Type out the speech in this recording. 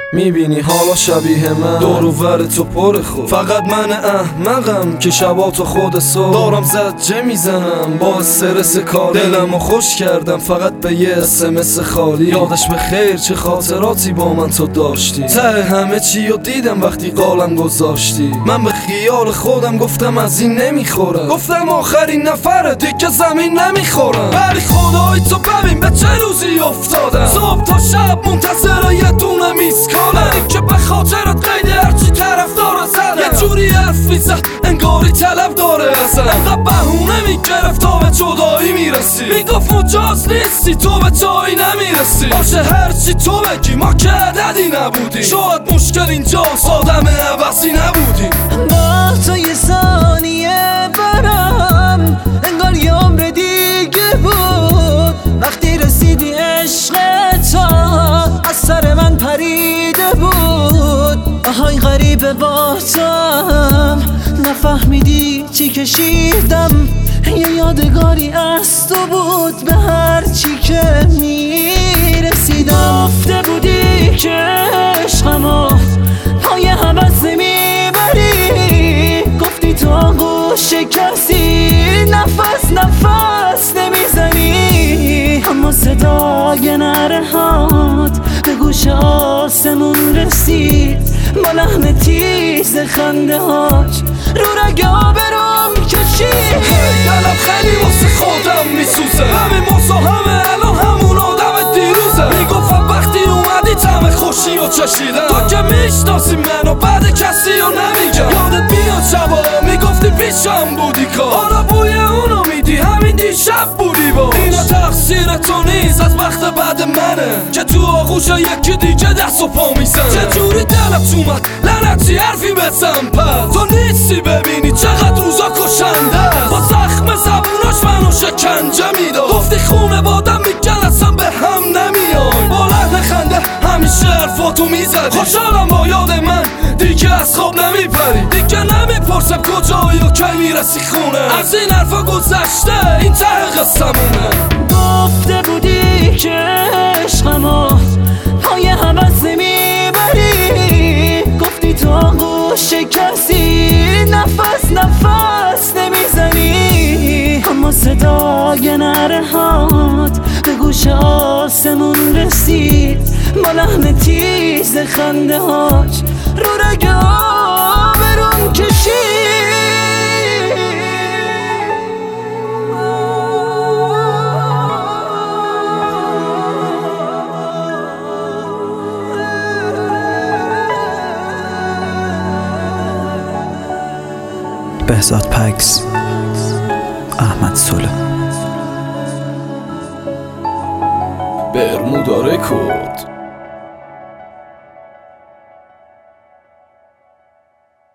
میبینی حالا شبیه من دور و ور تو پر خود، فقط من احمقم که شبا تو خود صبح دارم زجه میزنم با استرس کاری. دلمو خوش کردم فقط به یه SMS خالی. یادش به خیر چه خاطراتی با من تو داشتی، ته همه چی رو دیدم وقتی قالم گذاشتی. من به خیال خودم گفتم از این نمیخورم، گفتم آخرین نفره دیگه زمین نمیخورم. ولی خدایی تو ببین به چه روزی افتادم، صبح تا شب منتظر یه دونه میز کالم که به خاطرت قید هرچی طرف داره زدم. یه جوری حرف میزد انگاری طلب داره ازم، انقدر بهونه میگرفت تا به جدایی میرسی. میگفت مجاز نیستی تو به جایی نمیرسی. باشه هرچی تو بگی ما که عددی نبودی، شاید مشکل اینجاست آدم عوضی نبودی. با تو یه ثانیه برم انگار یه عمر دیگه بود. وقتی رسیدی عشق تو از سر من پریده بود. بهای غریبه با توام نفهمیدی چی کشیدم. یه یادگاری از تو بود به هر چی که میرسیدم. گفته بودی که عشقمو پای هوس نمیبری، گفتی تو آغوش کسی نفس نمیزنی. اما صدای نرهات به گوش آسمون رسید با لحن تیز خنده هاش رو رگ آبروم کشید. دلم خیلی واسه خودم میسوزه، همین مزاحمه الان همون آدم دیروزه. میگفتم وقتی اومدی طعم خوشی و چشیدم، تو که میشناسی منو بعد کسی رو نمیگم. یادت میاد شبا میگفتی پیشم بودی کار، حالا بوی اونو میدی همین دیشب بودی با. اینا تقصیر تو نیست از وقت بعد منه که تو آغوش یکی دیگه دست و پا میزنه. چجوری دلم اومد لعنتی حرفی بزن پس، تو نیستی ببینی چقدر روزا کشنده. با زخم زبوناش منو شکنجه میداد، گفتی خونه بادم میگن اصلا به هم نمیای. با لحن خنده همیشه حرفاتو میزدی. خوشحالم با یاد من دیگه از خواب نمیپری، دیگه نمیپرسم کجایی و کی میرسی خونه. از این حرفا گذشته این ته قصه‌مونه. گفته بودی که عشقمو پای هوس نمیبری، گفتی تو آغوش کسی نفس نمیزنی. اما صدای نرهات به گوش آسمون رسید با لحن تیز خنده هاش رو رگ آبروم کشید. بهزاد پکس، احمد سوله، برمودا رکورد.